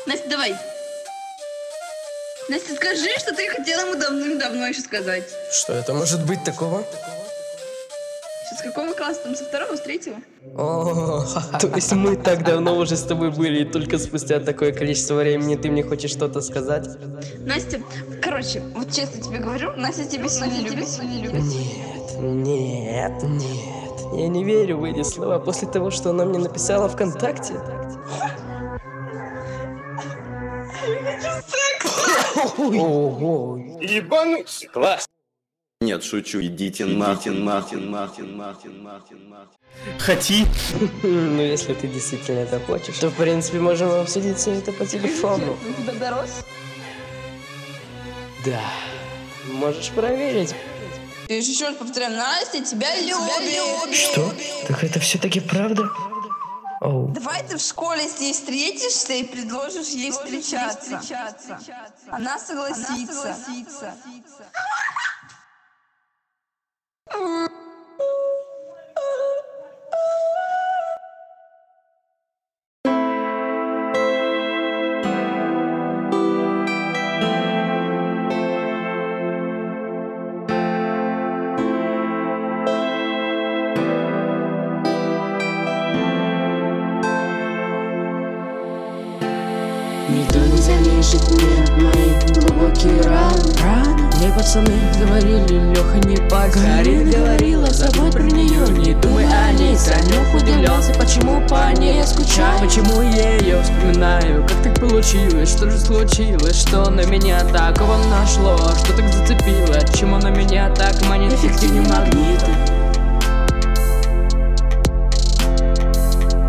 Настя, давай. Настя, скажи, что ты хотела ему давным-давно еще сказать. Что это может быть такого? С какого класса? Там со второго, с третьего? О, то есть мы так давно уже с тобой были, и только спустя такое количество времени ты мне хочешь что-то сказать? Настя, короче, вот честно тебе говорю, Настя тебя сильно любит. Нет. Я не верю в эти слова после того, что она мне написала ВКонтакте. Ого. Ебануть! Класс! Нет, шучу, идите нахрен. Хоти! Ну, если ты действительно это хочешь, то, в принципе, можем обсудить все это по телефону. Ты тебя дорос? Да. Можешь проверить. Я еще раз повторяю, Настя тебя любит. Что? Так это все-таки правда? Оу. Давай ты в школе с ней встретишься и предложишь ей встречаться. Она согласится. Никто не залечит мне мои глубокие раны. Мне пацаны говорили, Леха, не погорит. Говорила, забудь про нее, не думай о ней. Санек удивлялся, почему по ней я скучаю. Почему я ее вспоминаю, как так получилось, что же случилось, что на меня такого нашло, что так зацепило, чему на меня так манит эффективнее магниты.